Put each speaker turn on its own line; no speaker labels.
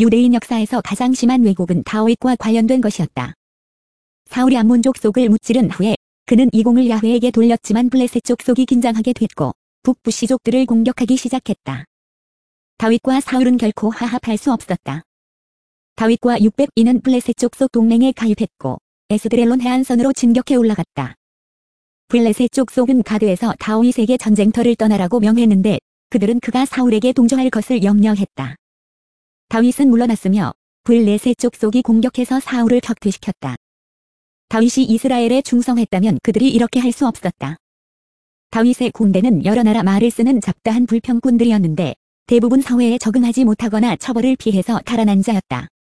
유대인 역사에서 가장 심한 왜곡은 다윗과 관련된 것이었다. 사울이 암몬 족속을 무찌른 후에 그는 이 공을 야훼에게 돌렸지만 블레셋 족속이 긴장하게 됐고 북부시족들을 공격하기 시작했다. 다윗과 사울은 결코 화합할 수 없었다. 다윗과 600인은 블레셋 족속 동맹에 가입했고 에스드렐론 해안선으로 진격해 올라갔다. 블레셋 족속은 가드에서 다윗에게 전쟁터를 떠나라고 명했는데 그들은 그가 사울에게 동조할 것을 염려했다. 다윗은 물러났으며 블레셋 족속이 공격해서 사울을 격퇴시켰다. 다윗이 이스라엘에 충성했다면 그들이 이렇게 할 수 없었다. 다윗의 군대는 여러 나라 말을 쓰는 잡다한 불평꾼들이었는데 대부분 사회에 적응하지 못하거나 처벌을 피해서 달아난 자였다.